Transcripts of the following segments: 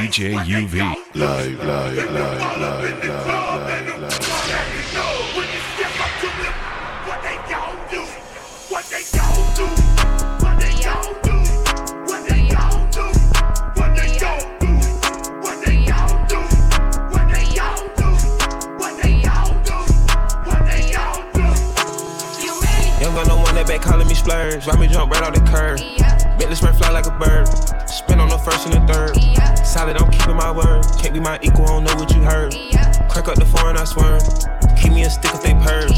DJ UV. Live. Back calling me splurge, why me jump right off the curb? Bentley spray fly like a bird, spin on the first and the third. Solid, I'm keeping my word, can't be my equal, I don't know what you heard. Crack up the foreign, I swerve, keep me a stick if they purge.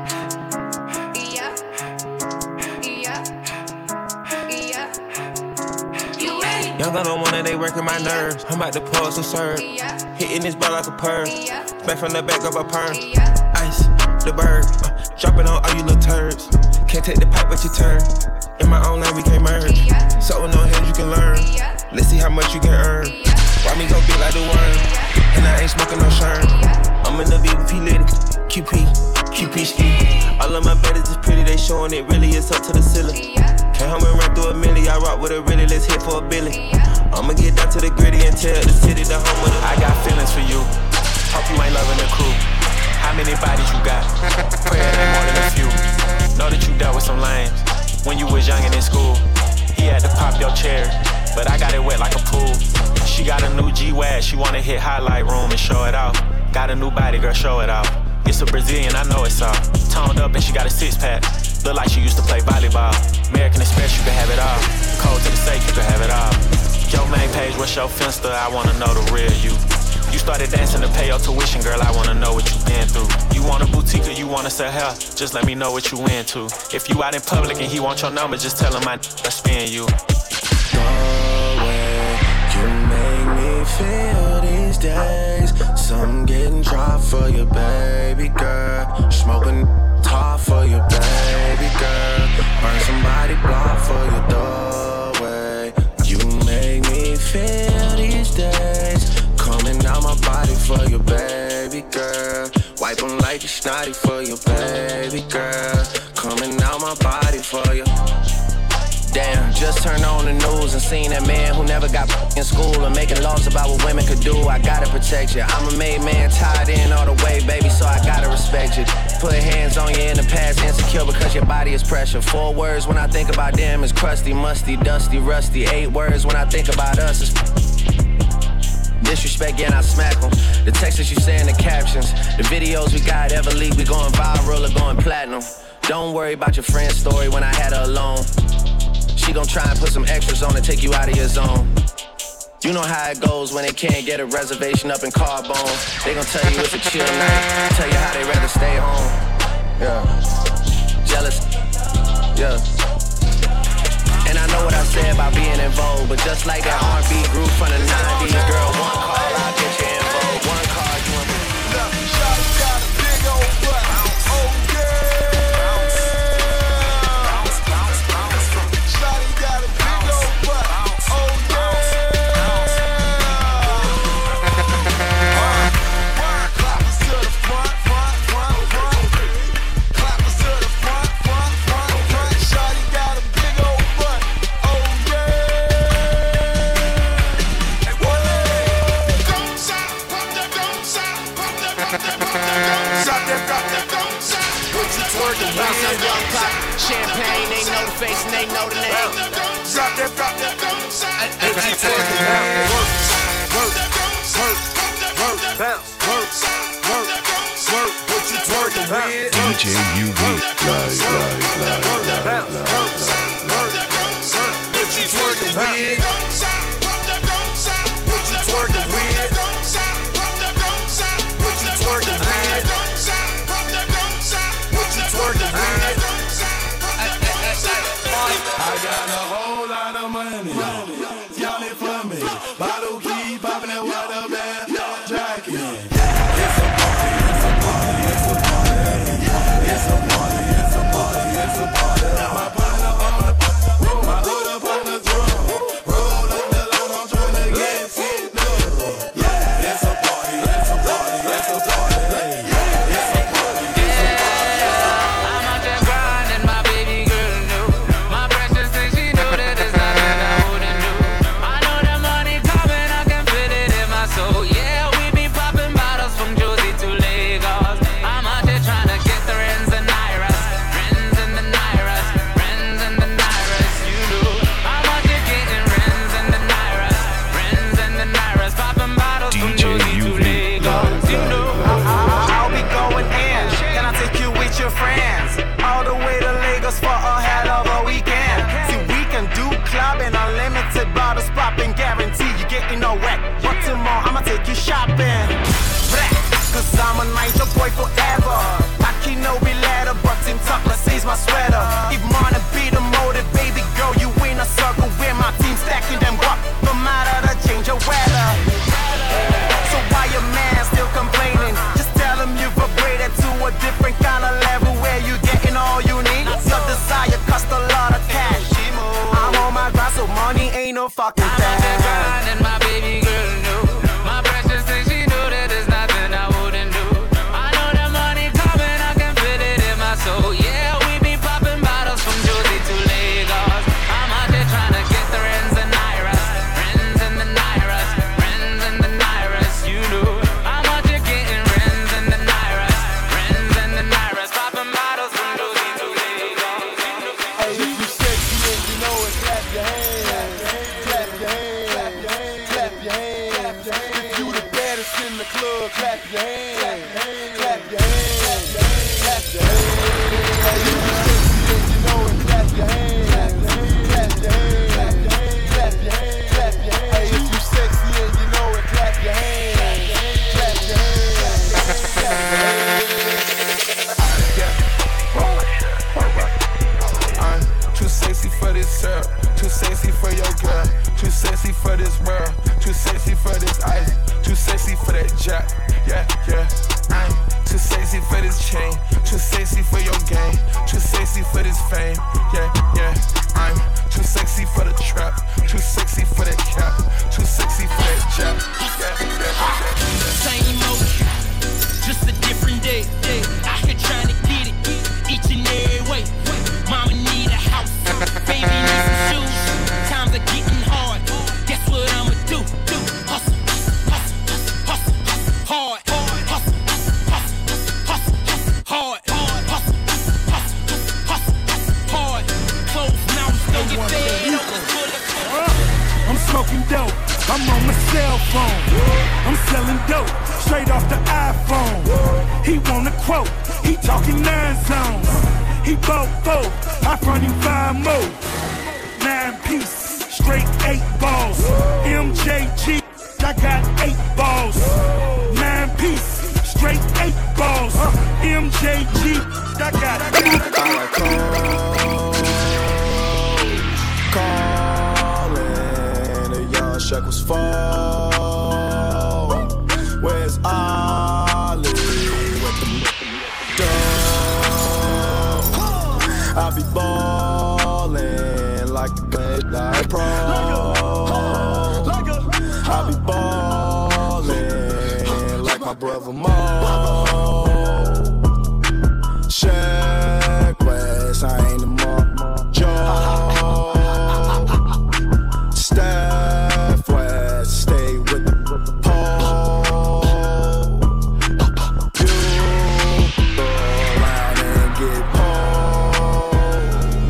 Young gun on one and they working my nerves, I'm about to pause and serve. Hitting this bar like a perm, back from the back of a perm. Ice, the bird, dropping on all you little turds. Can't take the pipe but you turn. In my own lane we can't merge. So with no hands you can learn. Let's see how much you can earn. Why me go big like the worm? And I ain't smoking no shirt. I'm in the VIP lady, QP ski. All of my baddies is pretty, they showing it really is up to the ceiling. Can't help me run through a milli, I rock with a really, let's hit for a billy. I'ma get down to the gritty and tell the city the home of the. I got feelings for you, hope you ain't loving the crew. How many bodies you got? Pray it ain't more than a few. Know that you dealt with some lames when you was young and in school. He had to pop your chair, but I got it wet like a pool. She got a new G-Wag, she wanna hit highlight room and show it off. Got a new body, girl, show it off. It's a Brazilian, I know it's all. Toned up and she got a six-pack. Look like she used to play volleyball. American Express, you can have it all. Code to the safe, you can have it all. Your main page, what's your Finsta? I wanna know the real you. You started dancing to pay your tuition, girl, I wanna know what you been through. You want a boutique or you wanna sell hair? Just let me know what you into. If you out in public and he want your number, just tell him I spin you. The way you make me feel these days. Some getting dry for your baby girl. Smoking tar for your baby girl. Burn somebody block for your doorway. You make me feel these days. Coming out my body for your baby girl. Wipe them like it's snotty for your baby girl. Coming out my body for you. Damn, just turned on the news and seen that man who never got in school and making laws about what women could do. I gotta protect you. I'm a made man, tied in all the way, baby, so I gotta respect you. Put hands on you in the past, insecure because your body is pressure. 4 words when I think about them is crusty, musty, dusty, rusty. 8 words when I think about us is disrespect, yeah, and I smack them. The texts you say in the captions, the videos we got ever leak, we going viral or going platinum. Don't worry about your friend's story when I had her alone. She gon' try and put some extras on to take you out of your zone. You know how it goes when they can't get a reservation up in Carbone. They gon' tell you it's a chill night, tell you how they rather stay home. Yeah, jealous, yeah. And I know what I said about being in vogue, but just like that R&B group from the 90s, girl, one call, I'll get you in vogue. One call, you in vogue. Look, Shawty got a big old butt. Oh, yeah. Shawty got a big old butt. Oh, yeah. Clappers to the front. Clappers to the front. Shawty got a big old butt. Oh, yeah. Don't stop, pump that, don't stop, pump that, pump that, pump that, don't stop. What you twerking with? Some young pop, champagne, they know the face and they know the name. Drop that, don't stop. What you twerking What you twerking with? DJ UV. What you twerking with? What you twerking with? What you twerking with? What you twerking with? I got a whole lot of money. Y'all it for me. Bottle keep popping that water man. Jackie. It's a party, it's a party, it's a party. It's a party, it's a party, it's a party. My partner friends, all the way to Lagos for a hell of a weekend. See, we can do clubbing, unlimited bottles popping, guarantee you getting no wet. But tomorrow I'ma take you shopping. Cause I'm a Niger boy forever. Taki no be letter, but Tim Tucker says my sweater. If money be the motive, baby girl, you in a circle where my team stacking them up, no matter the change of weather. So why your man still complaining? Just tell him you've upgraded to a different kind of level where you getting all you need. Your desire cost a lot of cash. I'm on my grind, so money ain't no fucking thing. I'm on the grind and my baby girl knew. My precious thing, she knew that there's nothing I wouldn't do. I know the money coming, I can feel it in my soul. Yeah, we be popping bottles from Jersey to Lagos. I'm out there trying to get the Renz and Iras. Renz and the Nairas. Renz and the Nairas, you know. I'm out there getting Renz and the Nairas. Renz and the Nairas. Popping bottles from Jersey to Lagos. Hey, if you sexy and you know it, clap your hands. Clap your hands. Clap your hands. If you the baddest in the club, clap your hands. Clap your hands. Clap your hands. Hey, if you sexy and you know it, clap your hands. Clap your hands. Clap your hands. Clap your hands. Hey, if you sexy and you know it, clap your hands. Clap your hands. Clap your hands. I'm too sexy for this syrup, too sexy for your girl, too sexy for this world, too sexy for this ice, too sexy for that jack. Yeah, yeah. I'm too sexy for this chain, too sexy for your game, too sexy for this fame. Yeah, yeah. I'm too sexy for the trap, too sexy for that cap, too sexy for that jack. Yeah, yeah. Same motion, just a different day. Out here trying to get it each and every way. Mama need a house, baby need some shoes. Times are getting hard. Guess what I'ma do? Hustle, hustle, hustle, hustle, hard. Hustle, hustle, hustle, hard. Hustle, hustle, hustle, hard. Closed mouths don't get fed. I'm smoking dope, I'm on my cell phone. I'm selling dope, straight off the iPhone. He want a quote, he talking 9 zones. He bought 4, I front him 5 more. 9 piece, straight 8 balls. MJG, I got 8 balls. 9 piece, straight 8 balls. MJG, I got 8 calling the young shekels fall. Where's Ollie with the dough? I be ballin' like a good night pro. I be ballin' like my brother Mo. Shaq West, I ain't the Mark Joe. Steph West, stay with the pole. You go around and get pulled.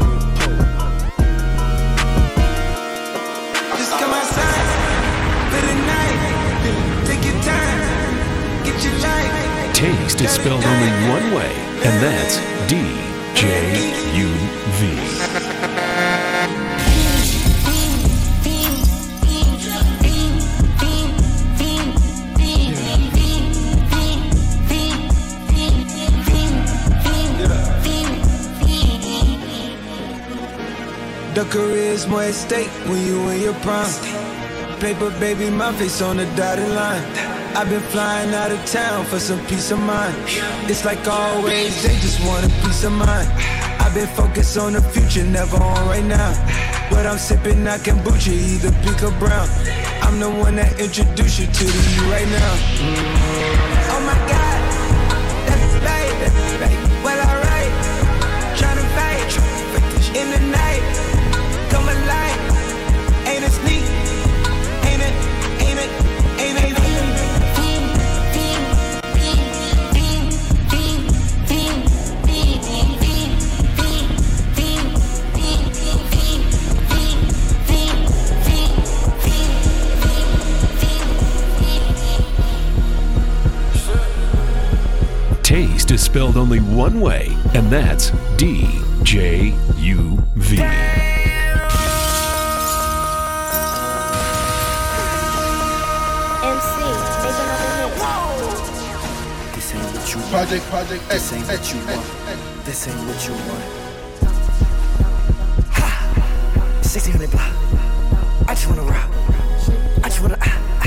Just come outside for the night. Take your time, get your life. Taste is spelled only one way, and that's D-J-U-V. The career's more at stake when you in your prime. Paper, baby, my face on the dotted line. I've been flying out of town for some peace of mind. It's like always, they just want a peace of mind. I've been focused on the future, never on right now. But I'm sipping that kombucha, either pink or brown. I'm the one that introduced you to you right now. Oh my God, that's right. Well, alright, tryna fight in the night. Come alive, ain't it sneak? Ain't it? Taste is spelled only one way, and that's DJUV. This ain't what you want. Project This ain't what you want. This ain't what you want. Ha! 1600 block. I just wanna rock. I just wanna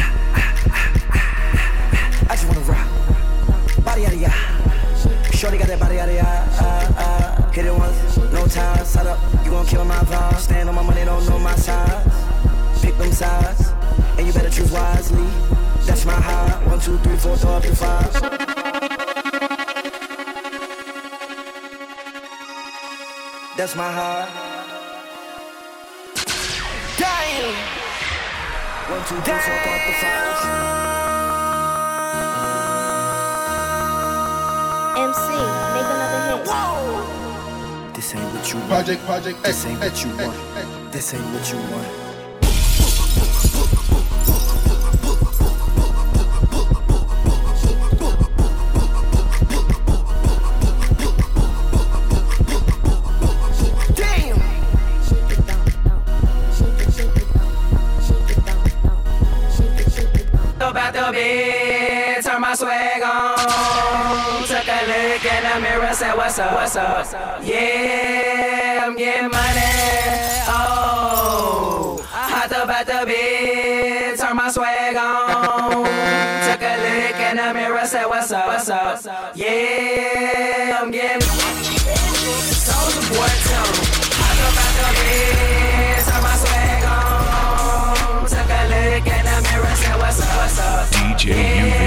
I just wanna rock. Body yada yada. Shorty got that body yada yada. Hit it once, no time. Side up, you gon' kill my vibe. Stand on my money, don't know my size. Pick them sides, and you better choose wisely. That's my high. 1, 2, 3, 4, throw up your 5. That's my heart. Damn. 1, 2, 3, 4, throw up the 5. MC, make another hit. Whoa. This ain't what you want. Project This ain't what you want. This ain't what you want. About the bed, turn my swag on. Took a look in the mirror, said, what's up, what's up? Yeah, I'm getting money. Oh, hopped up out the bed, turn my swag on. Took a look in the mirror, said, what's up, what's up? Yeah, I'm getting Soulja Boy too. Hopped up out the bed, turn my swag on. Took a look in the mirror, said, what's up, what's up? DJUV.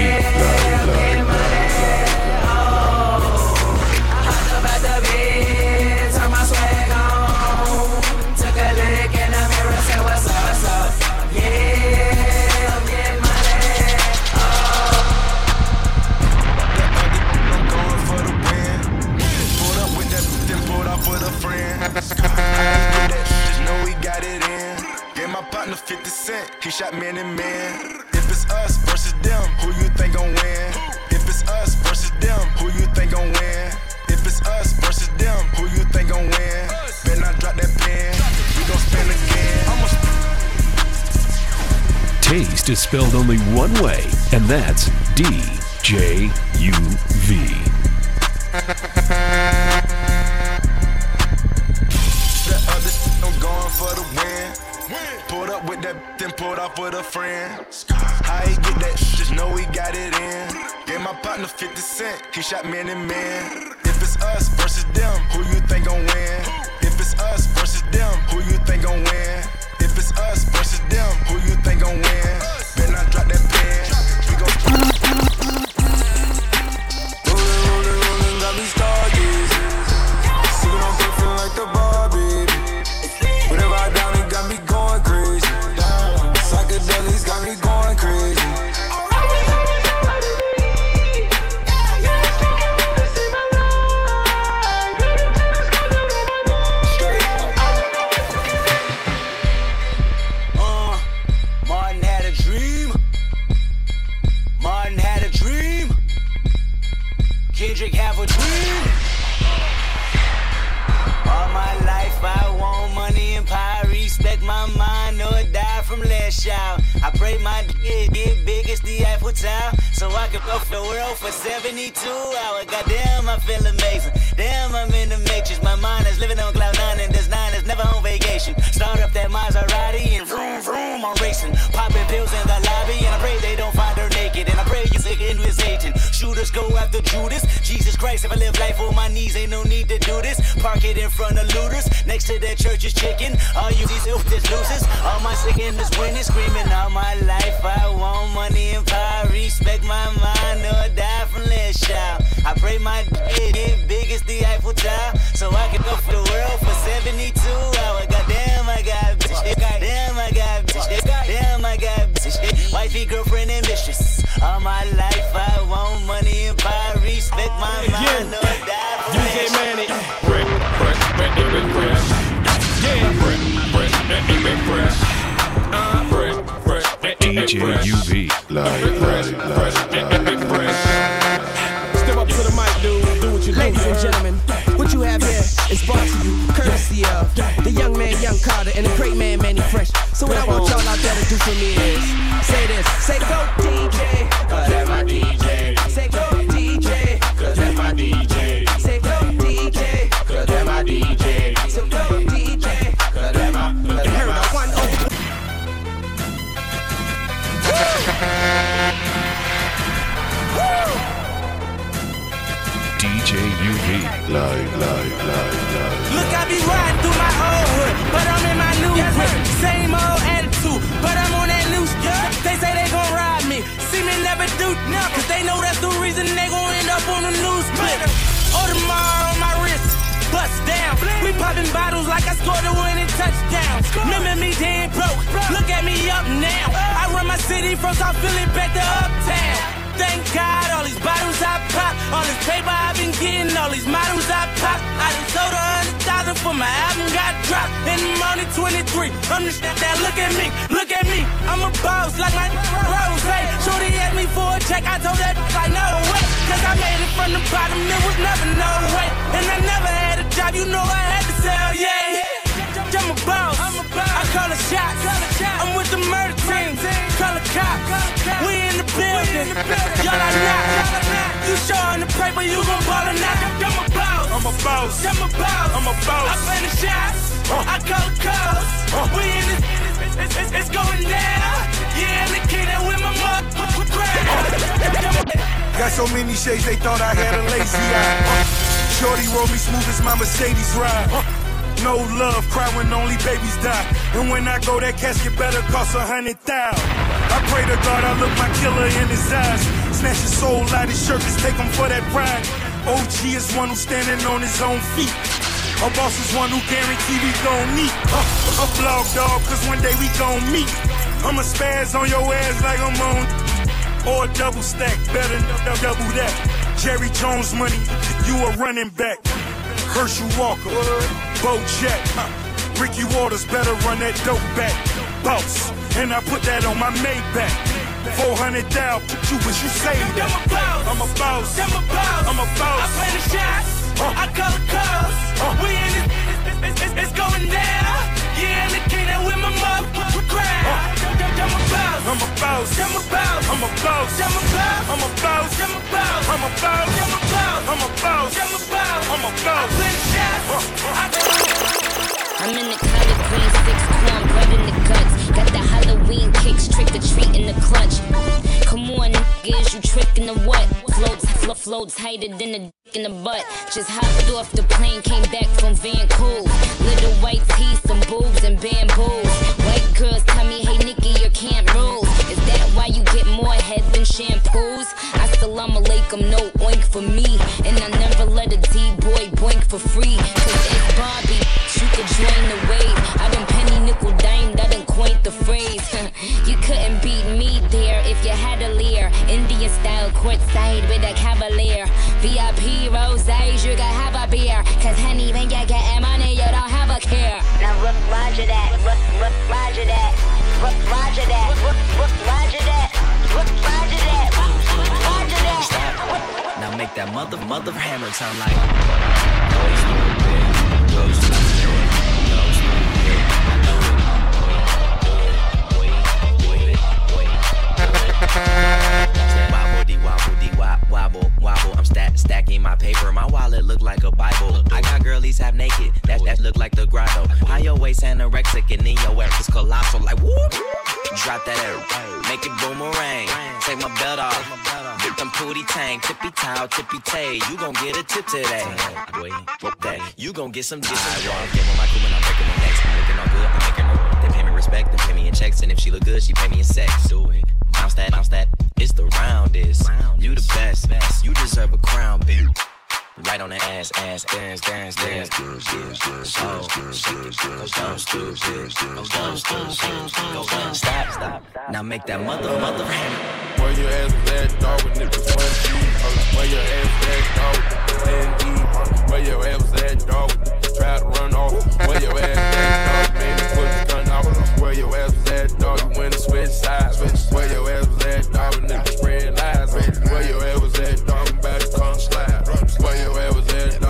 Just know we got it in. Gave my partner 50 cents, he shot man and man. If it's us versus them, who you think gon' win? If it's us versus them, who you think gon' win? If it's us versus them, who you think gon' win? Better not drop that pen, we gon' spin again. Taste is spelled only one way, and that's DJUV. I'm going for the win. Pulled up with that, then pulled off with a friend. How he get that? Just know we got it in. Gave my partner 50 cents, he shot man and man. If it's us versus them, who you think gon' win? If it's us versus them, who you think gon' win? If it's us versus them, who you think gon' win? Better not drop that pen. We gon' Rolling, got me stargazing. Sipping on paper like the Barbie. Whatever I down, it got me going crazy. Psychedelics got me going crazy. Martin had a dream. Martin had a dream. Kendrick have a dream. All my life I want money and power. Respect my mind or die from last child. I pray my get big as the Eiffel Tower, so I can go for the world for 72 hours. Goddamn, I feel amazing. Damn, I'm in the matrix. My mind is living on cloud 9 and this 9 is never on vacation. Start up that Maserati and vroom vroom, I'm racing. Popping pills in the lobby and I pray they don't find her naked. And I pray you sick into his Satan. Shooters go after Judas. Jesus Christ, if I live life on my knees, ain't no need to do this. Park it in front of looters. Next to that church is chicken. All you these this losers. All my sick in this winning, screaming all my life. I want money and power. Respect my mind or die from last child. I pray my get big as the Eiffel Tower, so I can go for the world for 72 hours. Goddamn, I got bitch. Damn, I got bitch. Damn, I got bitch. Wifey, girlfriend, and mistress. All my life I want money and power. Respect my mind or die from last child. DJUV. Step up to the mic, dude. Do and gentlemen, what you have here is brought to you courtesy of the young man, Young Carter, and the great man, Manny Fresh. So what I want y'all out there to do for me is say this, say go DJ, 'cause that's my DJ. Say go DJ, 'cause that's my DJ. Say go DJ, 'cause that's my DJ. So go DJ, 'cause that's my. You heard my one. DJ UV. Live. Look, I be riding through my old hood, but I'm in my new whip. Same old attitude, but I'm on that new shit. They say they gon' ride me, see me never do nothing, cause they know that's the reason they gon' end up on the news clip. Audemars on my wrist, bust down. We popping bottles like I scored a winning touchdown. Remember me dead broke, look at me up now. I run my city from South Philly back to Uptown. Thank God, all these bottles I pop, all this paper I've been getting, all these models I pop. I done sold 100,000 for my album got dropped. In the morning 23, I'm the shit that look at me, I'm a boss like my Rose. Shorty asked me for a check, I told that like no way, cause I made it from the bottom, it was never no way. And I never had a job, you know I had to sell, yeah. I'm a boss, I call a shot, I'm with the murder team, call a cop, we in the building, y'all are not, you showing the paper, you gon' ball or not. I'm a boss, I play the shots, I call the calls, we in this, it's going down, yeah, and the kid that with my motherfucking crowd. Got so many shades, they thought I had a lazy eye. Shorty roll me smooth as my Mercedes ride. No love, cry when only babies die. And when I go, that casket better cost 100,000. I pray to God I look my killer in his eyes. Snatch his soul out his shirt, just take him for that pride. OG is one who's standing on his own feet. A boss is one who guarantee we gon' meet. A blog dog, cause one day we gon' meet. I'ma spaz on your ass like I'm on. Or a double stack, better double that. Jerry Jones money, you a running back. Herschel Walker, Bo Jack, Ricky Waters better run that dope back. Boss, and I put that on my Maybach. 400,000, you wish you saved that. I'm a boss, I play the shots, I call the calls. We in this, it's going down. Yeah, and the king that with my motherfucking crowd. I'm a boss. I'm in the collard green, 6 corn, bread in the guts. Got the Halloween kicks, trick or treat in the clutch. Come on, niggas, you trickin' the what? Floats tighter than a dick in the butt. Just hopped off the plane, came back from Vancouver. Little white teeth, some boobs and bamboos. White girls tell me, hey Nikki, your camp rules. Is that why you get more head than shampoos? Assalamu alaikum, no oink for me. And I never let a D-boy boink for free. Cause it's Barbie, you could join the wave. I done penny nickel dime, I done coined the phrase. You couldn't beat me there if you had a leer. Indian style courtside with a cavalier. VIP rosés, you can have a beer. Cause honey, when you get money, you don't have a care. Now Roger that, Roger that, Roger that, Roger that, Roger that, Roger that. Now make that mother hammer sound like go stupid. Wobble. I'm stacking my paper. My wallet look like a Bible. I got girlies half naked. That look like the grotto. High your waist anorexic and then your ass is colossal. Like whoop. Drop that air. Make it boomerang. Take my belt off. Get them pooty tang. Tippy towel, tippy tay. You gon' get a tip today. Boy, that. You gon' get some dick. I walk in with my crew and I'm breaking my necks. I'm looking all good. I'm making her. They pay me respect. They pay me in checks. And if she look good, she pay me in sex. Do it. Bounce that. It's the roundest. You the best. You deserve a crown, bitch. Right on the ass, dance. Stop. Now make that mother hammer. Where your ass was at, dog, with niggas 1G. Where your ass was at, dog, with 10D. Where your ass was at, dog, try to run off. Where your ass was at, dog, baby, put the gun off. Where your ass was at, dog, you went and switch sides. Where your ass was at, dog, niggas spread lies. Where your ass was at, dog, I'm about to come slide. Where your ass was at, dog.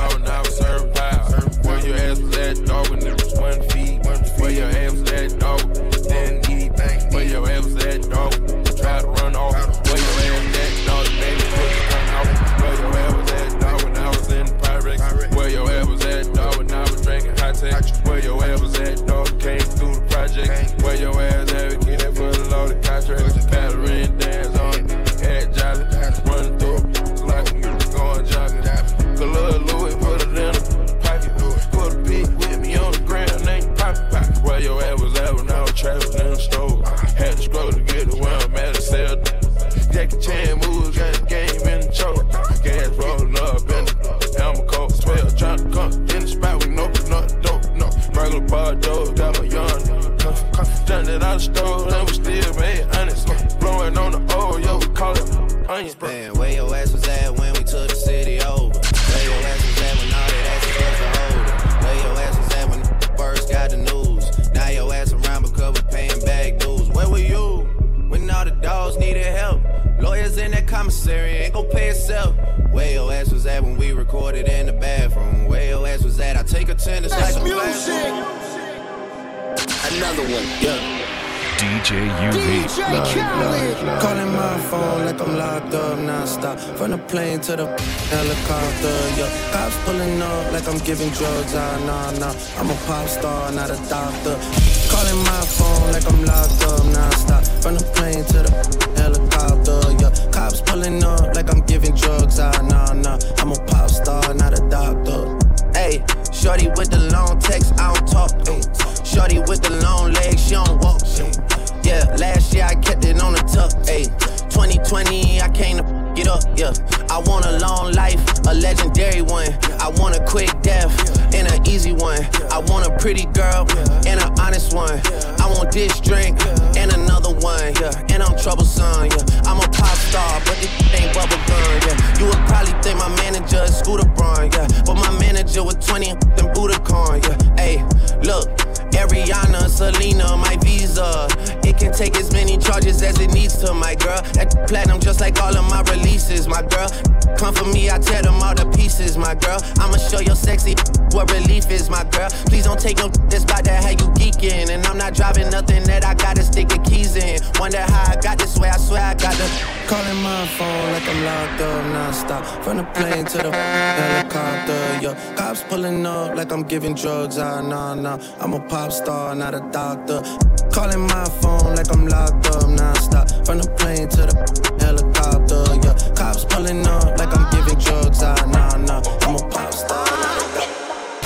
pretend it's like a music. Another one, yeah. DJ UV. Calling my phone like I'm locked up non-stop. From the plane to the helicopter, yeah. Cops pulling up like I'm giving drugs, nah. I'm a pop star, not a doctor. Calling my phone like I'm locked up non-stop. From the plane to the helicopter, yeah. Cops pulling up like I'm giving drugs, nah. I'm a pop star, not a doctor. Hey, shorty with the long text, I don't talk. Ay. Shorty with the long legs, she don't walk. Yeah, last year I kept it on the tuck. Ay. 2020, I came to get up. Yeah, I want a long life, a legendary one. I want a quick death and an easy one. I want a pretty girl and an honest one. I want this drink and another one. Yeah, and I'm troublesome. Yeah, I'm a pop star, but this ain't bubble gum. Yeah, you would probably think my manager is Scooter Braun. Yeah, but my manager with 20 and Budokan. Yeah, hey, look. Ariana, Selena, my visa. It can take as many charges as it needs to, my girl. At platinum, just like all of my releases, my girl. Come for me, I tear them all to pieces, my girl. I'ma show your sexy what relief is, my girl. Please don't take no that's about that how you geeking. And I'm not driving nothing that I gotta stick the keys in. Wonder how I got this way, I swear I got the. Calling my phone like I'm locked up non-stop. From the plane to the helicopter, yeah. Cops pulling up like I'm giving drugs, nah. I'm a pop star, not a doctor. Calling my phone like I'm locked up non-stop. From the plane to the helicopter, yeah. Cops pulling up like I'm giving drugs, nah. I'm a pop star, not a doctor.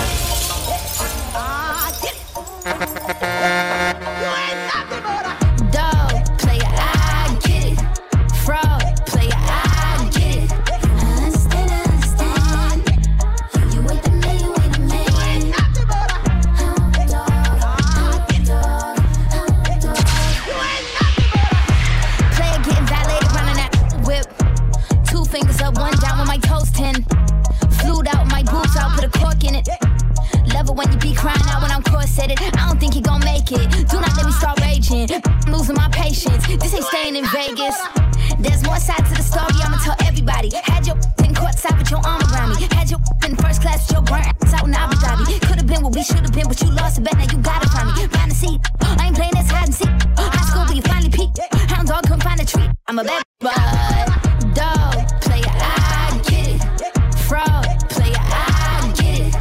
Dog, player, I get it. Fraud, player, I get it. Understand. You ain't the man, you ain't the man. Player getting valeted, running that whip. 2 fingers up, 1 down with my toes 10. Flued out, my boobs out, put a cork in it. Love it when you be crying out when I'm corseted. I don't think you gon' make it. Do not let me start raging. Losing my patience. This ain't staying in Vegas. There's more side to the story, I'ma tell everybody. Had your in courtside with your arm around me. Had your in first class with your burnt ass out in Abu Dhabi. Could've been what we should've been, but you lost it, bet now you gotta find me. Find a seat. I ain't playing this hide and seek. High school, but you finally peaked. Hound dog couldn't find a treat. I'm a bad boy. Dog, player, I get it. Fraud, player, I get it.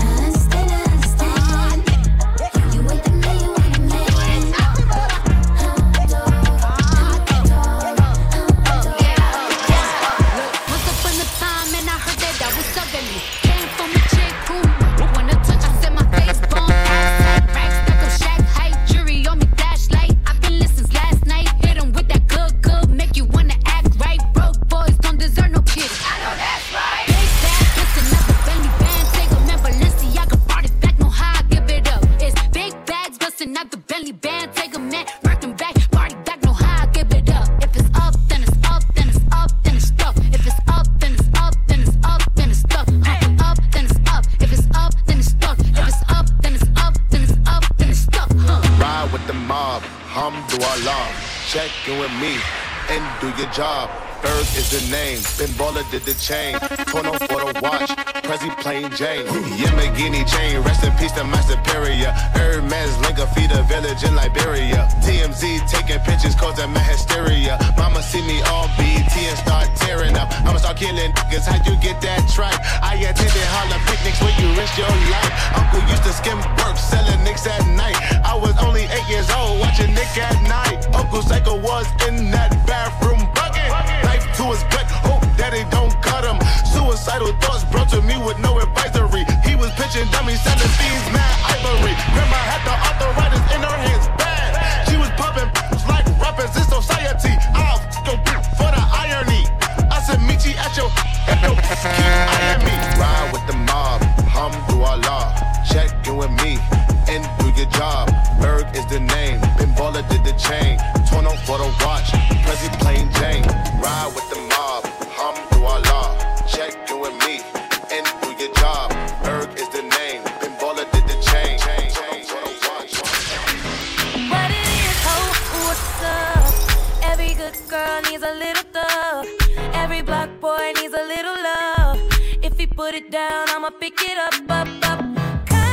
Check in with me and do your job. Berg is the name, Ben Baller did the chain. Tono for the watch, Prezi plain Jane. Yamagini chain, rest in peace to my superior. Hermes Linka feed a village in Liberia. TMZ taking pictures causing my hysteria. Mama see me on BT and start tearing up. I'ma start killing niggas, how you get that tripe? I attended Harlem picnics where you risk your life. Uncle used to skim work, selling nicks at night. I was only 8 years old, watching Nick at night. Uncle Psycho was in that bathroom bucket. Knife to his gut, hope daddy don't cut him. Suicidal thoughts brought to me with no advisory. He was pitching dummies, selling thieves, mad ivory. Grandma had the arthritis in her hands, bad. She was popping like rappers in society. I'll go for the irony. I said meet you at your keep eyeing me. Ride with the mob, Alhamdulillah. Check in with me and do your job. Berg is the name, Ben Baller did the chain. Tono for the watch, Prezi plain Jane. Ride with the mob, Alhamdulillah. Check in with me and do your job. Berg is the name, Ben Baller did the chain. What it is, what's up? Every good girl needs a little thug. Every black boy needs a little love. If he put it down, I'ma pick it up.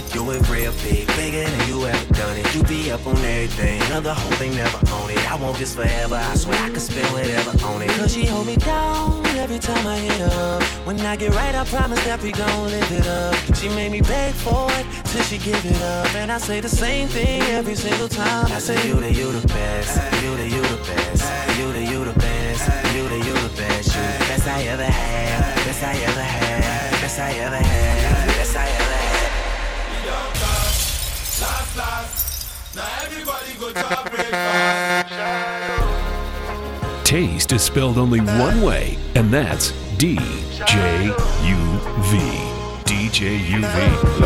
You went real big, bigger than you ever done it. You be up on everything, another whole thing never own it. I want this forever, I swear I could spend whatever on it. Cause she hold me down every time I hit her. When I get right, I promise that we gon' live it up. She made me beg for it till she give it up. And I say the same thing every single time. I say you the best, you the best, you the best, you the best, you the best I ever had, best I ever had, best I ever had, best I ever had. Last, now everybody go to breakfast. Taste is spelled only one way, and that's D-J-U-V. D-J-U-V.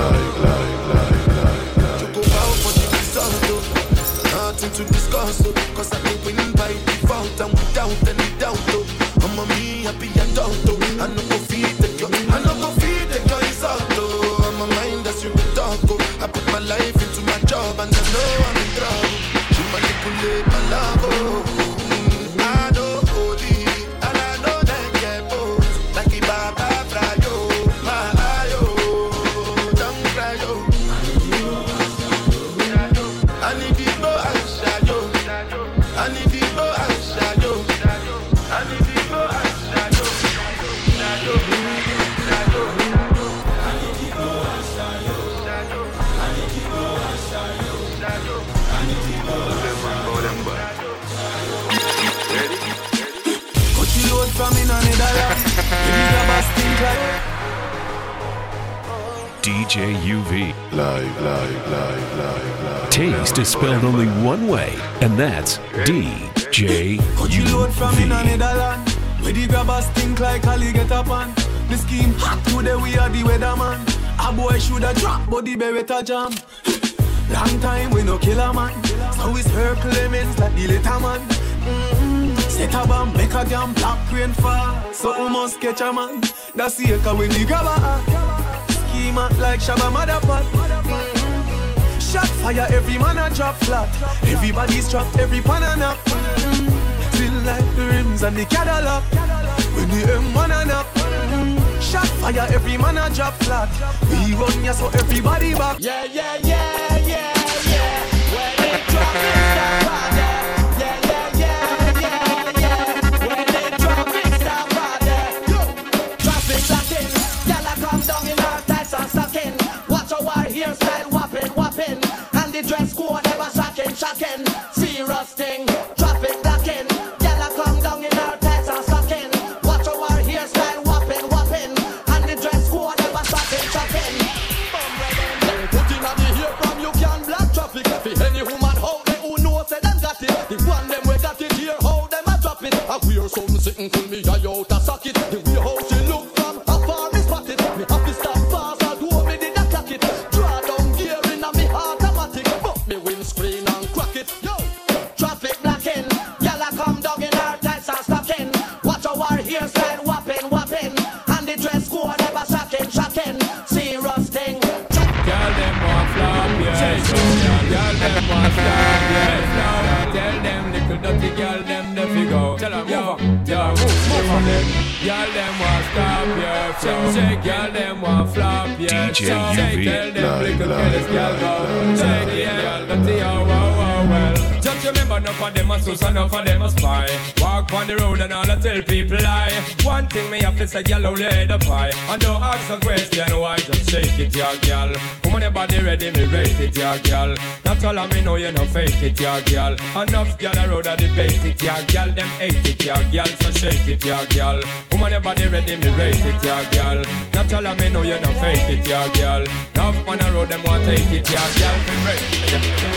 Nothing to discuss, cause I can win by default and without any doubt. I'm a me happy adult, I no go feed the girl, I no go feed the girl insult. I'm a mind that's you the talk. I put my life into my job and I know I'm in trouble. She manipulate my love, I know OD, and I know that get both. Like it Baba Frayo, my ayo, don't cry yo. I need people and shadow, I need people and shadow, I need people and shadow, shadow, shadow. From in DJUV. Live. Taste is spelled only one way, and that's DJUV. Where the grabbers think like Ali get up on. The scheme hot today, we are the weatherman. A boy shoulda drop, but the beretta jam. Long time we no kill a man. So it's her Clemens like the little man. Set a bomb, make a damn black rain fall. So we must catch a man. That's the echo when the grabber schema like Shabba Motherpot. Shot fire, every man a drop flat. Everybody's trapped, every pan a nap. Still like the rims and the Cadillac. When the M1 a nap. Shot fire, every man a drop flat. We run ya so everybody back. Yeah. When they drop it, stop on there. When they drop it, stop on there. Drop it, lock in. Y'all come down in our tights and stocking. Watch our hairstyle, whopping. And the dress code ever shocking. Serious thing. Drop it, lock in. Y'all come down in our tights and stocking. Watch our hairstyle, whopping. And the dress code ever shocking. Putting on the hair from you can black traffic. Any woman out there who knows that them got it. The one them we got it here, how them a drop it. I wear something sitting till me I out a socket. The way how she look from afar me spot it. Me have to stop fast, I do me did a clock it. Draw down gear in a me automatic. But me windscreen and crack it. Yo, traffic blocking. Y'all come down in our tights and stocking. Watch our hairstyle, whopping. And the dress code ever shocking. Serious thing. Girl, them want flop, yeah. Girl, them want flop, yeah. Tell them little dirty girl, them the figure. Tell them move on them. Girl, them want stop, yeah. Say, girl, them want flop, yeah. DJUV. Tell them little careless girl go. Say, girl, dirty, well. Just remember, enough of them a sus, enough of them a spy. Walk on the road and all I tell people lie. One thing me have to say, girl, only head up high. And don't ask a question, why just shake it, yeah, girl. Come on, your body ready, me rate it, yeah, girl. Not all of me know you no fake it, yeah, girl. Enough girl a road a debate it, yeah, girl. Them hate it, yeah, girl. So shake it, yeah, girl. Come on, your body ready, me rate it, yeah, girl. Not all of me know you no fake it, yeah, girl. Enough on the road, them want take it, yeah, girl. Me rate it.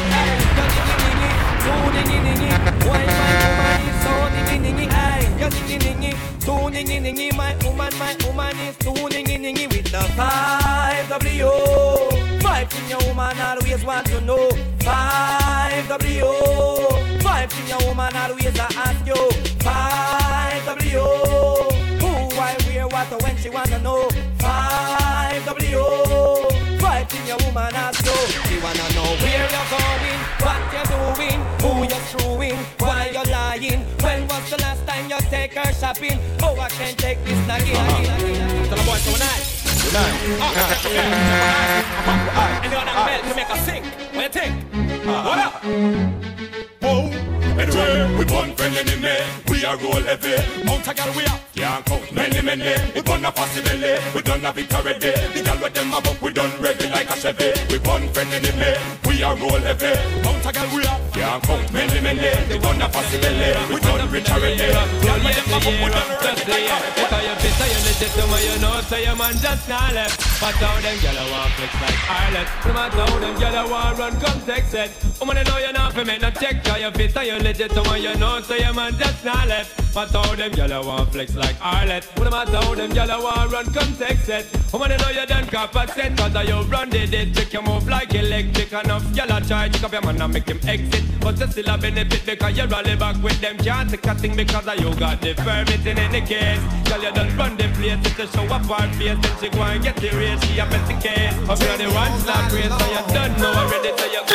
Why my woman is so ningy, aye. You're ningy, too ningy, my woman is too ningy with the 5W. 5 thing your woman always want to know. 5W. 5 thing your woman always ask you. 5W. Who, why, where, what, when she wanna know. 5W. 5 thing your woman ask you. She wanna know where you're going, what you're doing, who you're screwing, why you're lying. When was the last time you take her shopping? Oh, I can't take this again. Tell the boys so nice. Anyone belt to make a sink. What you think? What up? Oh, anyway, we born friendly men. We are roll heavy. Mount a gal we up. Can't count many. We born a possibility. We done a victory ready. The gal with them above, we done ready like a Chevy. We born friendly men. We are roll heavy. Mount a gal we up. Can't count many. We done a possibility. We done victory ready. Gal with them above, we done ready like a Chevy. Because you fit, so you legit, so you know, so your man just not left. But how them gyal want flex like Ireland. No matter how them gyal want run, come take set. Woman, you know you're not for me, no check. Cause you fit, so you legit, so you know, so your man just not left. But how them gyal want flex like Ireland. No matter how them gyal want run, come take set. Woman, you know you done cop a set. Cause you run the trick, you move like electric. Enough gyal try to pick up your man and make him exit. But you still a benefit because you rally back with them. Can't take a thing because you got the permit in any case. Girl, you done run the place, it's a show up our face. Then she go and get the race, she a bet the case. Up here the one slap race, so you done know already, so you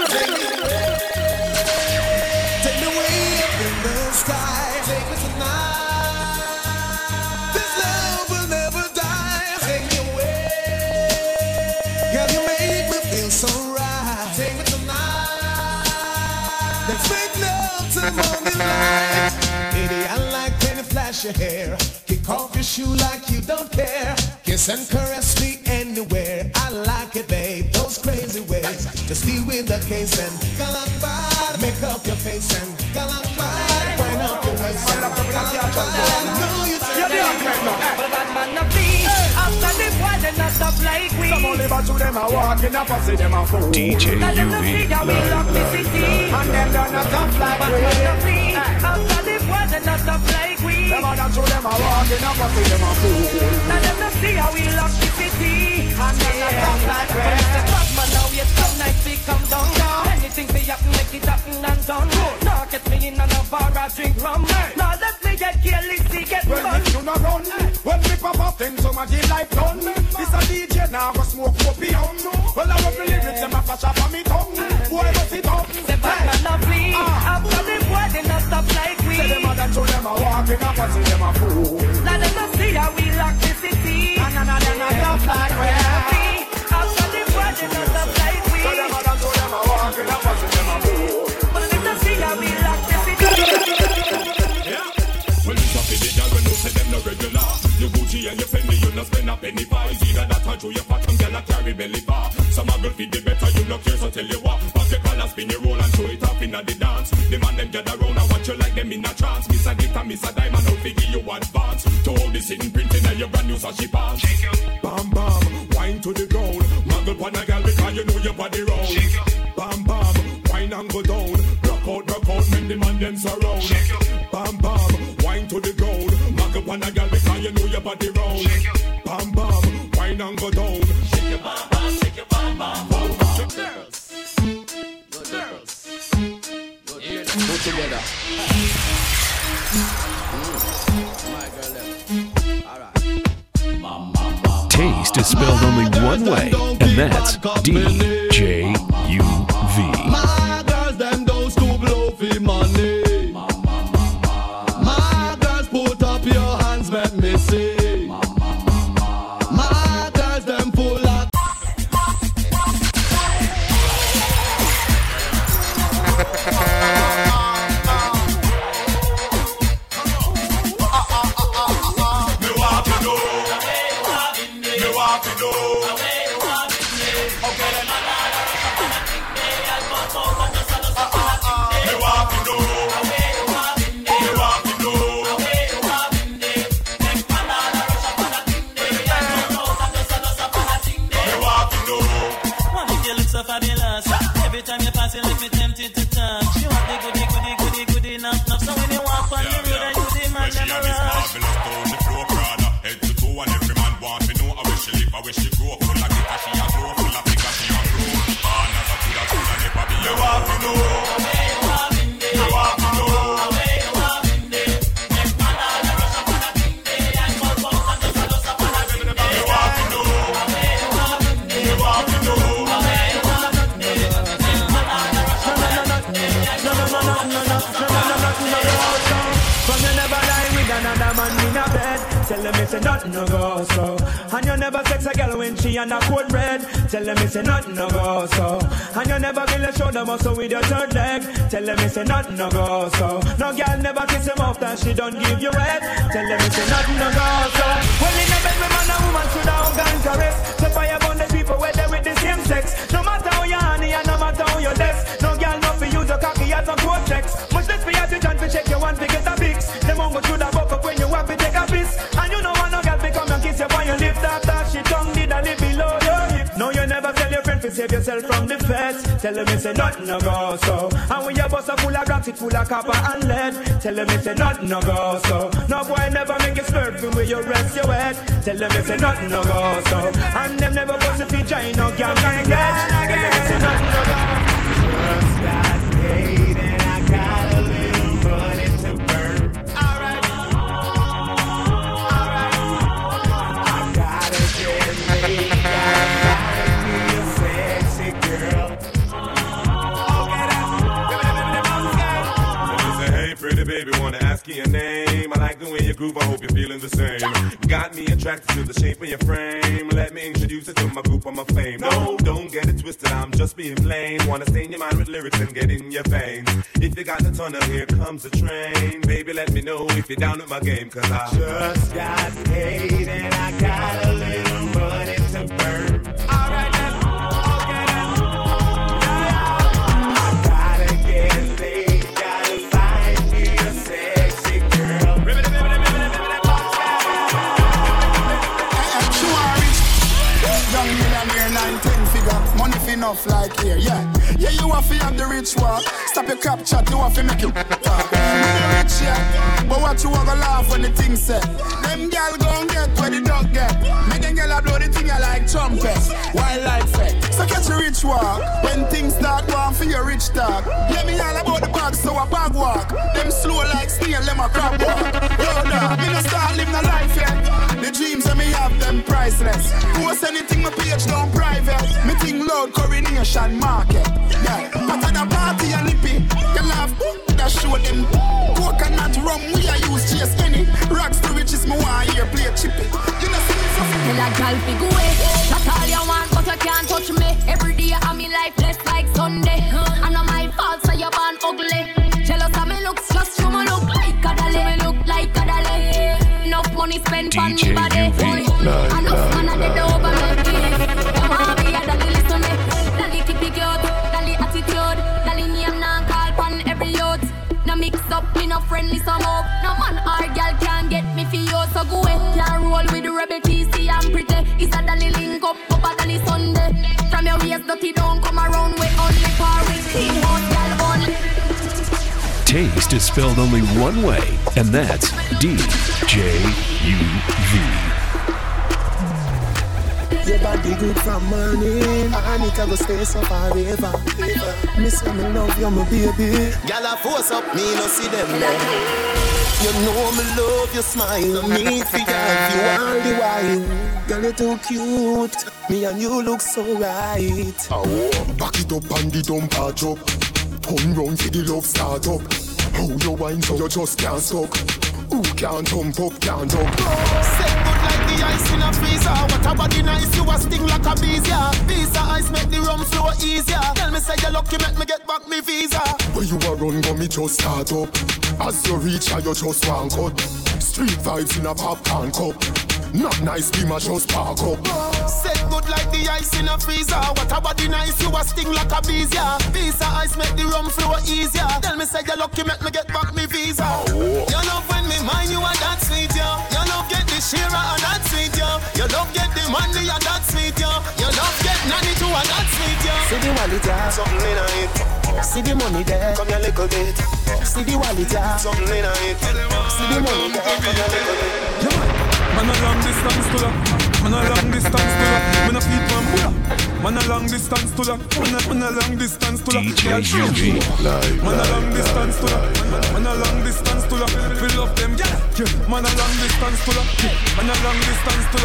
take me way up in the sky. Take me tonight. This love will never die. Take me away. Girl, you make me feel so right. Take me tonight. Let's make love till morning light. Baby, I like when you flash your hair. Kick off your shoe like you don't care. Kiss and caress me anywhere. I like it, babe, those crazy ways. Just deal with the case and galambad. Make up your face and galambad. Wind up your waist and galambad. No, you say but that man a be after the boy they not stop like we. Some only but to them a walk in a pussy, them a fool. DJ Now them no see how we lock the city. And them done not stop like but we. man a be after the boy they not stop like we. Them a done to them a walk in a pussy, them a fool. Now them no see how we lock the city. And them not stop like we. The bad man now yet some nights we come down. Anything they happen make it happen and done. Now get me in and a bar I drink rum. Now let me get careless to get well, run. If you not run, when we pop up things so much life done. This a DJ now go smoke opium. Well I love the lyrics them a flash up on me tongue. Boy bust it up. The bad man a flee. After the boy they not stop like we. Say them a done to them a walking up and say them a fool. Now them no see how we lock the city. And them a stop like we. After the boy they not stop like we. Say them a done to them a walking up and say them a fool. But them no see how we lock the city. Well, it's a pity that we know say them no regular. You Gucci and you Fendi, you no spend a penny for. It's either that or through your pattern, girl a carry belly bar. Some a girl feed the better, you no care, so tell you what. Pop your collar, spin your roll and show it up inna the dance. The man them gather round and watch you like them in a trance. Miss a glitter, miss a diamond, I'll figure you advance. To all the sitting printing and your brand new sashi pants. Bam bam, wine to the ground. Muggle pon a girl because you know your body round. Bam bam, wine and go down. Rock out, make the man them surround. Bam bam, wine to the ground. Muggle pon a girl because you know your body round. Bam bam, wine and go down. Shake your bam bam, shake your bam bam. Put together. My girl, alright. Taste is spelled only one way, and that's DJUV. my girls, them don't scoop low for money. My girls, put up your hands, let me see. My girls, them full of Every time you pass, you leave me tempted to touch. You want the goody, enough. So when you walk on the road, you demand them a rush. Head to toe and every man want to know. I wish she live, I wish she grow. Full of glitter, she a grow. Full of figure, she a grow. Another coulda never be a walk to know. You walk to know. Tell them it's a nothing no go so. And you never sex a girl when she on a cold red. Tell them it's a nothing no go so. And you never kill a shoulder muscle with your third leg. Tell them it's a nothing no go so. No girl never kiss him off that she don't give you head. Tell them it's a nothing no go so. Well in the bed with man and woman should have gone caress. So fire burn the people where they with the same sex. No matter how you honey and no matter how you desk. No girl not for use a cocky as a cortex. Much less for you to chance to check your one to get a fix. Them won't go through the buck up when you have to take a piss. And you know one no girl become and kiss you on your lips. After she tongue did a lip below your hip. No you never tell your friend to save yourself from the feds. Tell them it's a nothing no go so. And when your bus are full of rocks it full of copper and lead. Tell them it's a nothing no go so. No boy never make you slurp from where you rest your head. Tell them it's a nothing no go so. And them never bust a feature in no girl can get. Tell them it's a nothing no go. Just got paid and I got a little money to burn. Alright. I gotta get paid. Gotta find me a sexy girl. Hey, pretty baby, wanna ask you your name? I like the way you groove, I hope you're feeling the same. Got me attracted to the shape of your frame. Let me introduce you to my group, I'm a fame. No, don't get it twisted, I'm just being plain. Wanna stain your mind with lyrics and get in your veins. If you got the tunnel, here comes the train. Baby, let me know if you're down with my game, cause I just got paid and I got a little money to burn. Alright then, okay then. I gotta get laid, gotta find me a sexy girl. Young millionaire, 9-10 figure, money fi enough like here, yeah. Yeah, you have to have the rich walk. Stop your crap chat, you have to make you talk. Me rich, yeah, but what you wanna laugh when the thing set? Them gal gon' get what the dog get. Me them gal a blow the thing I like trumpet, wildlife effect. So catch a rich walk, when things start going for your rich talk. Yeah, me all about the bag, so a bag walk. Them slow like snail, them a crab walk. Yo, nah, me no start living a life yet. The dreams that me have, them priceless. Post anything my page down private. Me think loud coronation market. Yeah, but at the party and nippy, you laugh, that show them. Coconut rum, we a use chase any. Rocks to riches, me want here play chippy. You know, see me so me like girl big way. That's all you want, but you can't touch me. Every day of me life less like Sunday. I know my fault, so you're born ugly. Jealous of me looks, just show me look like a dolly. Me look like a dolly. Enough money spent on me body. Enough man at the door, but no give. Come on, be a dolly, listen me. Dolly tippy cute, dolly attitude, dolly name now call pon every youth. No mix up, me no friendly some up. No man or girl can get me for you, so go ahead. Can roll with the rebel TC and pretty. Is a dolly link up a dolly Sunday. From your waist dirty don't come around with only Paris. Clean house girl only. Taste is spelled only one way, and that's DJUV. Your body good from morning, and it will stay so forever. Miss me love you, my baby. Gyal a force up, me no see them now. You know me love your smile, me for you all the while. Girl, you too cute, me and you look so right. Oh, back it up and the dump patch up. Turn round for the love start up. How you wine so you just can't stop. Who can't jump up, can't jump. Set good like the ice in a freezer. What a body nice, you a sting like a bees, yeah. Visa ice make the rum flow easier. Tell me say you're lucky, make me get back me visa. Where you a run, go me just start up. As you reach, you just one cut. Street vibes in a popcorn cup. Not nice, be my just park up. Set good like the ice in a freezer. What a body nice, you a sting like a bees, yeah. Visa ice make the rum flow easier. Tell me say you're lucky, make me get back me visa. You love when me mind you and that sweet, yeah. You love get the shira and that sweet, yeah. You love get the money and that sweet, yeah. You love get nanny too and that sweet, yeah. See the wallet, yeah. Something in it. See the money there. Come here little bit. See the wallet, yeah. Something in it. See the money there. Come here little bit. Man a long distance to that. Man a long distance to that. Man a feet man bulla. Man a long distance to that. Man a long distance to that. DJUV live. Man a long distance to that. Man a long distance to that. We love them, yeah. Man a long distance to that. Man a long distance to that.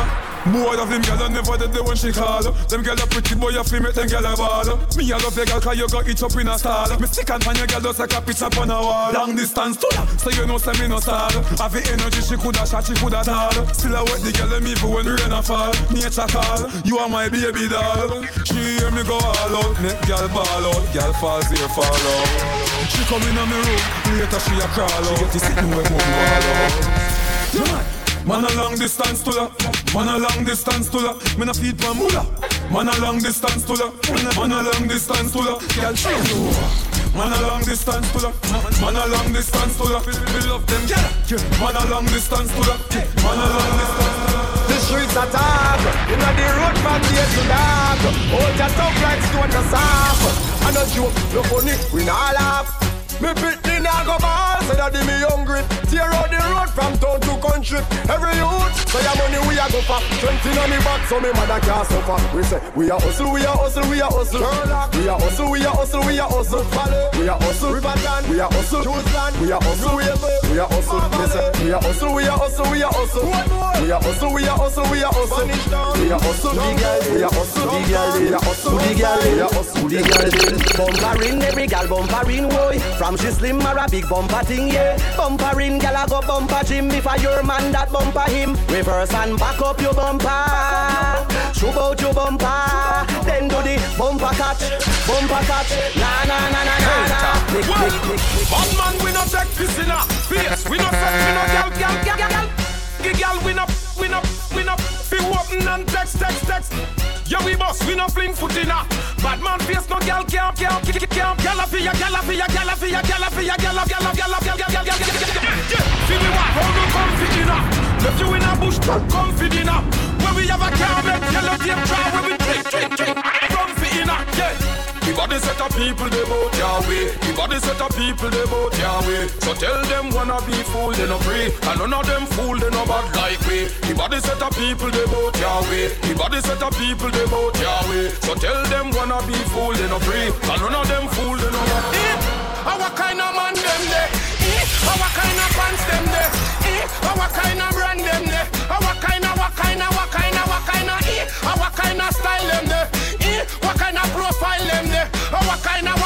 More of them girl never did when she call. Them girl are pretty boy, you feel me, them girl are ball. Me I love your girl cause you got it up in a stall. Me stick and pan your girl just like a picture up on a wall. Long distance to her, so you know say me no stall. Have the energy, she coulda shot, she coulda tall. Still I wet the girl them even when rain a fall. Nature call, you are my baby doll. She hear me go all out, make girl ball out. Girl falls here, fall out. She come in on me room, later she a crawl out. She get to sit me when move all out. Yeah, man a long distance to la, man a long distance to la. Me na feed my mula. Man a long distance to la, man a long distance to la. Girl change over. Man a long distance to la, man a long distance to la. We love them, yeah. Man a long distance to la, man a long distance to la. The streets are dark, you know the road from day to dark. Hold your tough like stone to soft. And a joke, no funny, we not laugh. Me pitney now go ball, so that me hungry. Tear out the road from town to country. Every youth, so your money we a go for. 20 on me back, so me mother can't suffer. We say, we a hustle, we a hustle, we a hustle. We a hustle, we a hustle, we a hustle. We a hustle, Riverland, we a hustle. Choosland, we a hustle, we a hustle. We say, we a hustle, we a hustle, we a hustle. We a hustle, we a hustle, we a hustle. We a hustle, we a hustle, we a hustle, we a hustle, we a hustle. Bumper in, every gal bumper in, boy. From she slim or a big bumper thing, yeah. Bumper in, gal a go bumper Jim. If a your man that bumper him, reverse and back up your bumper. Shoot out your bumper, then do the bumper catch. Na na na na na na. Bad man, we not take this in a face. We not set, we not gal. Gal, we not. Fi open and text. Yeah, we boss, we no fling foot in a. Bad man face no gal can't. Gal a fi ya. See me what? How you comfy in a? Left you in a bush, comfy in a. When we have a car, make yellow tape try. When we drink, comfy in a. Yeah. The body set of people they bout Yahweh. The body set of people they bout Yahweh. So tell them wanna be fool they no free. And none of them fool they no bad like we. The body set of people they bout Yahweh. The body set of people they bout Yahweh. So tell them wanna be fool they no free. And none of them fool they no bad. Our kind of man them there. Our kind of pants them there. Our kind of brand them there. Our kind of style them there. What kind of profile them there? What kind of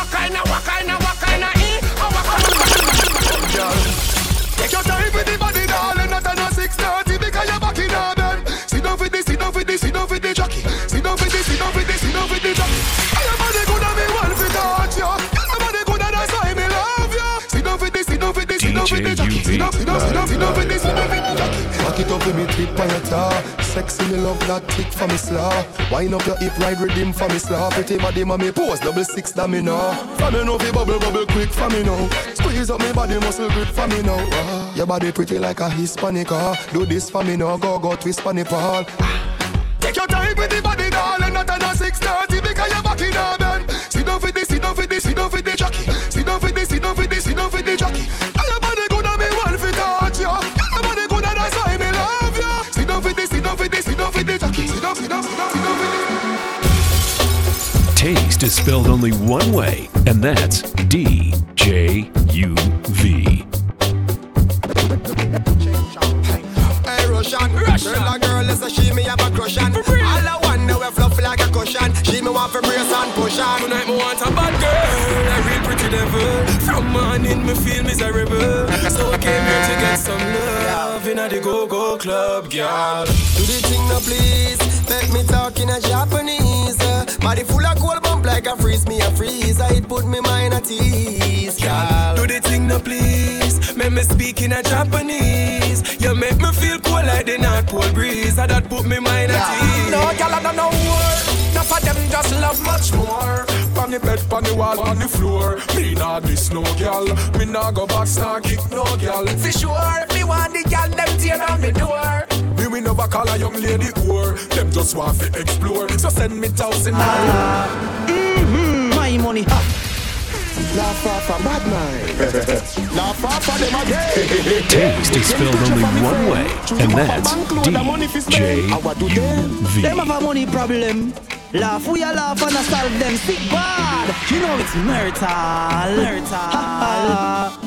Take your time with the body, darling. Not on a 6:30 because you're back in our bed. Sit down for the jockey. Sit down for the jockey. Everybody good at me, one for touch you. Everybody good at us, I me love you. Sit down for the jockey. Sit down for the jockey. Back it up with me, tip on your tar. Sexy, me love that tick for me slaw. Wind up your hip, ride rhythm for me slaw. Pretty body, mommy pose, 6 that me know. For me know, fi bubble quick for me now. Squeeze up me body, muscle grip for me now. Your body pretty like a Hispanic. Do this for me now, go twist for me pal. Take your time with the body, darling. Not on a 6:30 because you're back in our bed. Sit down for the jockey. Sit down for the jockey. Your body good at me, one for touch you. Your body good at us, I me love you. Sit down for the jockey. Sit down for the. Taste is spelled only one way, and that's DJUV. Hey, Russian. Girl a girl, let's she me have a crush on. All I want now, we fluff like a cushion. She me want for brace and push on. Tonight me want a bad girl, a real pretty devil. From morning me feel miserable, so I came here to get some love in a the go-go club, girl. Do the thing now please, make me talk in a Japanese. Body full of cold bump like a freeze, me a freeze. It put me mind at ease, girl. Do the thing now please, make me speak in a Japanese. You make me feel cool like the North Pole breeze. That put me mind at ease. No, girl, I don't know word. Enough of them just love much more. On the bed, on the wall, on the floor. Me nah diss no girl. Me nah go back, nah kick no girl. For sure, if me want the girl, them tear down the door. Me never call a young lady whore. Them just want to explore. So send me $1,000. My money, ha. Laugh off a bad mind. Laugh off of them again. Taste is spelled only one way, and that's DJUV. Them have a money problem. Laugh, we a laugh and a solve them sick bad. You know it's murder.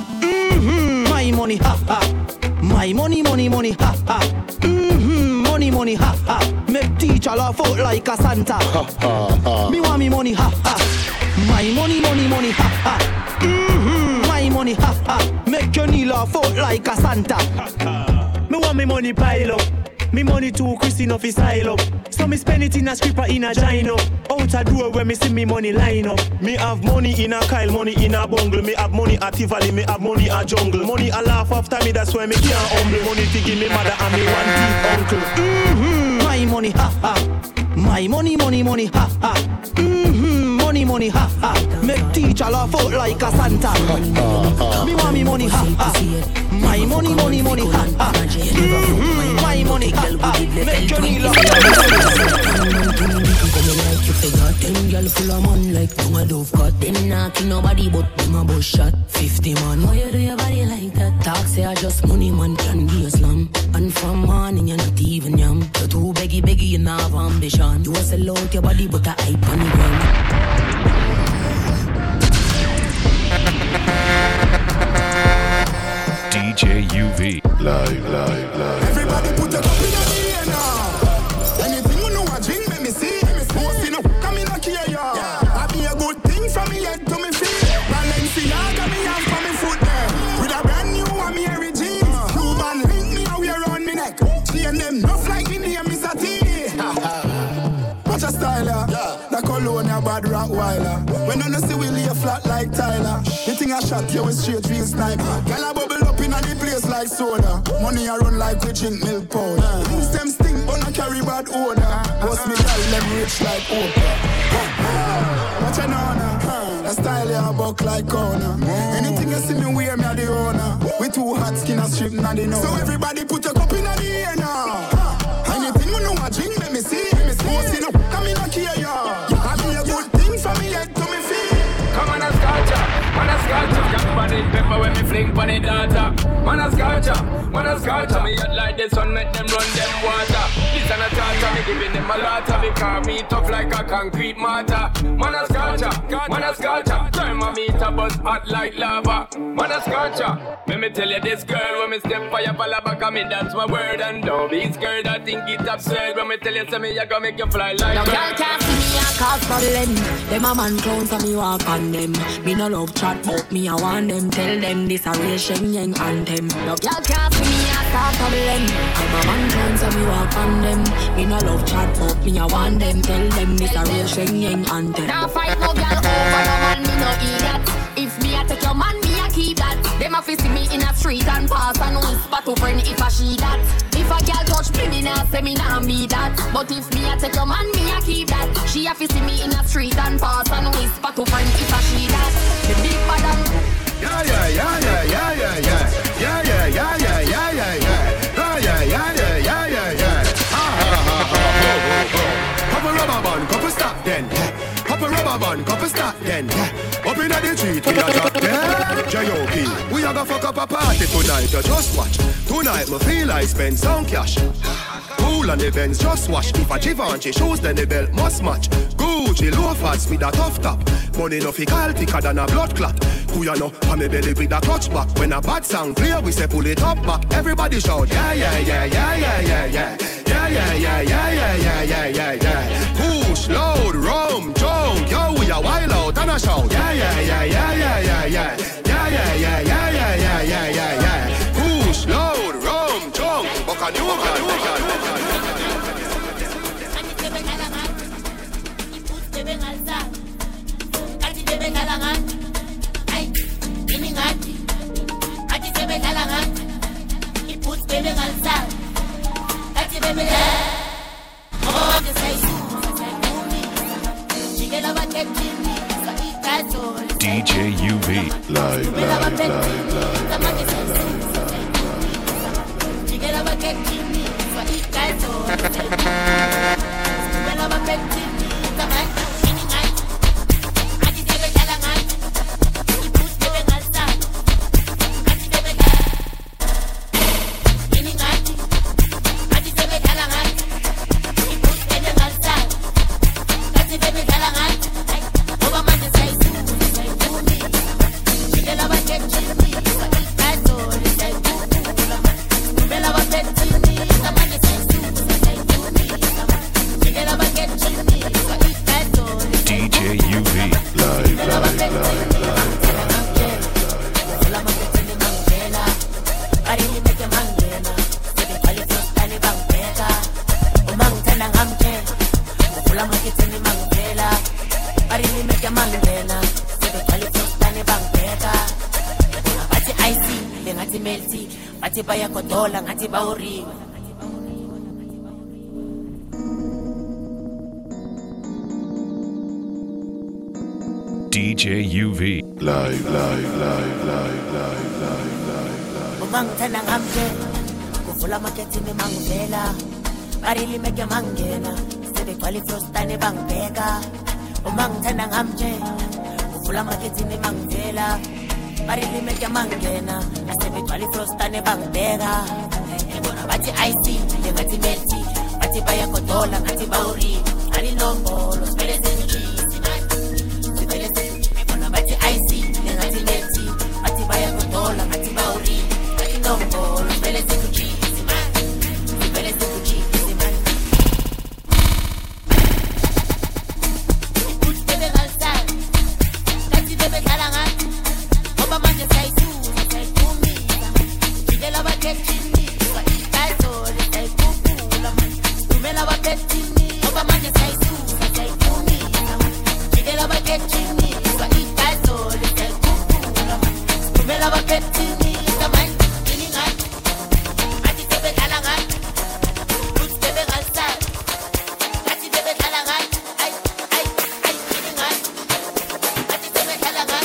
My money, ha ha. My money, ha ha. money, ha ha. Make teacher laugh out like a Santa. Ha ha ha. Me want me money, ha ha. My money, money, money, ha ha. Mm-hmm. My money, ha ha. Make your knee laugh out like a Santa. Me want me money pile up. Me money too Christy enough is style up. So me spend it in a stripper in a gino. Out a door where me see me money line up. Me have money in a Kyle, money in a bungle. Me have money at Tivoli, me have money at jungle. Money a laugh after me, that's why me can't humble. Money to give me mother and me one deep uncle. Mm-hmm. My money, ha ha. My money, money, money, ha ha. Mm-hmm. Money, money, ha ha. Make teacher laugh out like a Santa. Me want me money, ha ha. My money, money, money, ha ha. Mm-hmm. My money, ha ha. Make your knee laugh you figure 10 girl full of man like tongue a dove cut. Them not kill nobody but them a bush shot. 50 man, why you do your body like that? Talk say I just money man can be a slum. And from morning you're not even young. You're too beggy, you not have ambition. You a sell out your body but a hype on the ground. DJ UV. Live. Everybody put your cup in the air now. Anything you know I drink, let me see. Most in come in a care, I be a good thing from me head to me feet. Balenciaga me have for me foot there. With a brand new one me every jeans. Cuban link me a wear around me neck. She and them nuff like me name is a T. Watch a styler, the cologne a bad Rottweiler. When I no see we lay flat like Tyler. The thing I shot you with straight real sniper. Girl a bubble up in the place like soda. Money a run like we drink milk powder. Things them stink but I carry bad odor. Boss me girl them rich like Oprah. Watch a nana, the style ya buck like corner. Anything you see me wear me a the owner. We too hot skin a strip na the know. So everybody put your cup in the air now. Anything you know I drink let me see. Most in come in a care ya. I be a good thing from me head to me feet. Come on a scotcha, man a scotcha. Young body pepper when me fling pon the data. Man a scotcha, me head like the sun make them run them water. This and a charger, me giving them a lot of because me tough like a concrete mortar. Man a scotcha, turn my meter buzz hot like lava. Man a scotcha, let me tell you this girl when me step fire for la back of me that's my word and don't be scared. I think it's absurd when me tell you say me I gonna make you fly like no girl can't see me a cause problem. Them a man clown so me walk on them. Me no love chat but me I want them. Tell them this a real Shen Yang anthem. No girl can't see me a cause problem. I'm a man clown so me walk on them. Me no love chat but me I want them. Tell them this a real Shen Yang anthem. Now fight no girl over no man me no eat that. If me a take your man me a keep that. Them a see me in a street and pass and whisper to friend if a she that. If a girl touch me, me nah say me nah be that. But if me a take your man, me a keep that. She a see me in a street and pass and whisper to friend if a she that. The big bad and yeah. Pop a rubber band, couple stop then. Pop a rubber band, couple stop then. Up in the street, we a drop dead. J.O.P. We a go fuck up a party tonight, you just watch. Tonight me feel I spend some cash. Cool on the Benz, just wash. If a Givenchy shoes, then the belt must match. Gucci loafers with a tough top. Money no fi call thicker than a blood clot. Who you know, on me belly with a clutch back. When a bad song play, we say pull it up back. Everybody shout, yeah. Push, load, rum, junk. Yo, we a wild out and a shout, yeah. Push, load, rum, junk. Buck DJ UV. Live. Barini make a mangena. Say the quality of Tani Bangpeka. Bati icy, then ati melty. Bati baya kotola, ati bauri. DJ UV. Live. Umang tanang amje, kufula maketi ni mangvela. Barini make a mangena. Say the quality of Tani Bangpeka. Umang tanang amje, kufula maketi ni mangvela. Barini make a mangena. Say the quality of Tani Bangpeka. Bati icy, then ati melty. Bati baya kotola, ati bauri. Ani lombo, los peles de Bati icy, then ati melty. Bati baya kotola, ati bauri. Ani lombo, los peles de Gucci. Peles de Gucci, man. Debe calzar, casi debe calangar. Oba manje sai su, sai kumi. Pide la baquetini, caso de sai cucula man. Tume la baquetini, oba manje sai su, sai kumi. Pide la baquetini, caso de sai cucula man. Tume la baquetini, man. Tiningan, ati debe calangar. Luz debe calzar, casi debe calangar. Ay, tiningan, ati debe calangar.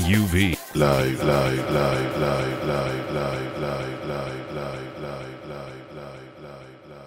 UV. Live, live, live, live, live, live, live, live, live, live.